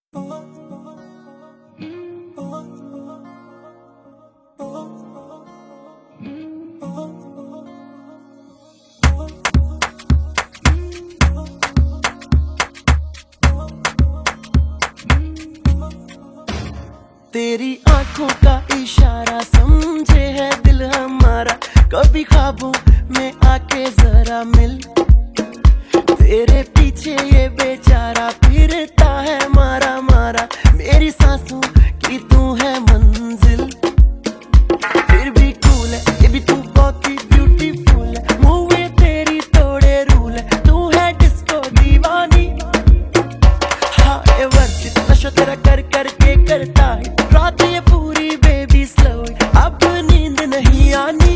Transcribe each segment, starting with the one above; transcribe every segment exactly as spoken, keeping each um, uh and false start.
तेरी आंखों का इशारा समझे है दिल हमारा, कभी ख्वाबों में आके जरा मिल। तेरे पीछे ये बेचारा फिरता है मारा मारा, मेरी सांसों की तू है मंजिल। फिर भी कूल है ये भी तू बहुत ही ब्यूटीफुल है, मुँह तेरी तोड़े रूल है, तू है डिस्को दीवानी। हाँ ये वर्जित नशा तेरा कर करके करता है रात ये पूरी बेबी स्लो, अब नींद नहीं आनी।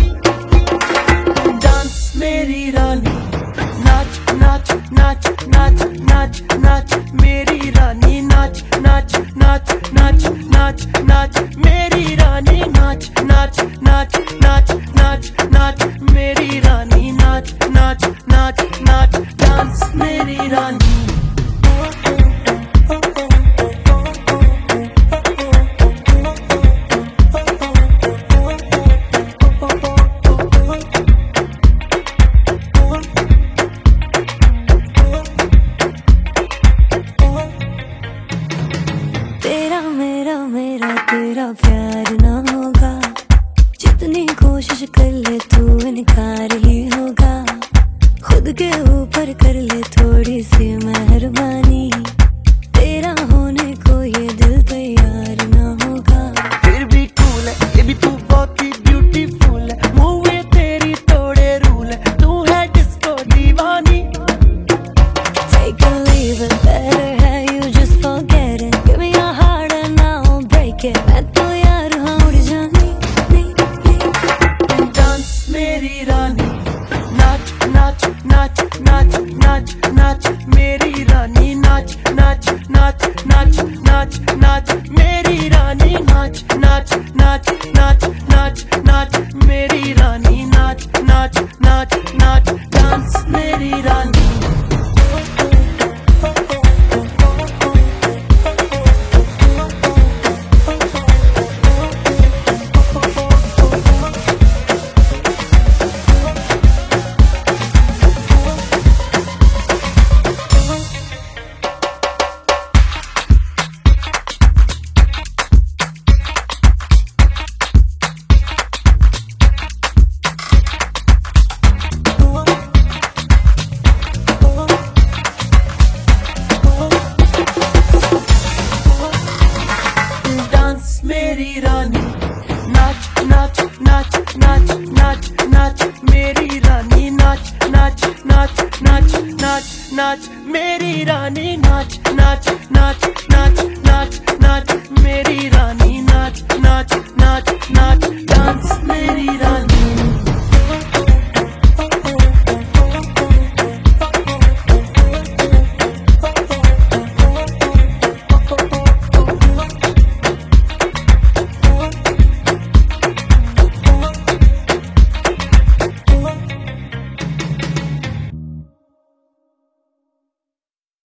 डांस मेरी रानी, नाच नाच नाच नाच नाच नाच मेरी रानी, नाच नाच नाच नाच नाच नाच मेरी रानी, नाच नाच नाच नाच नाच नाच मेरी रानी, नाच नाच नाच नाच डांस मेरी रानी। मेरा मेरा तेरा प्यार ना होगा, जितनी कोशिश कर ले तू इनकार ही होगा। खुद के ऊपर कर ले थोड़ी सी मेहरबानी, तेरा होने को ये दिल तैयार ना होगा। फिर भी कूल है ये भी तू बहुत ही ब्यूटीफुल है, मुँह तेरी तोड़े रूल है, तू है डिस्को दीवानी। Take a leave it, better have you just forget it, give me your heart and I'll break it, मैं तो यार हाँ उड़ जानी नहीं नहीं। डांस मेरी रानी, नाच नाच नाच नाच नाच नाच मेरी रानी, नाच नाच नाच नाच नाच नाच मेरी रानी, नाच नाच नाच नाच नाच नाच मेरी रानी, नाच नाच नाच नाच डांस मेरी रानी। मेरी रानी, नाच नाच नाच नाच नाच नाच मेरी रानी, नाच नाच नाच नाच नाच नाच मेरी रानी, नाच नाच नाच नाच नाच नाच मेरी रानी।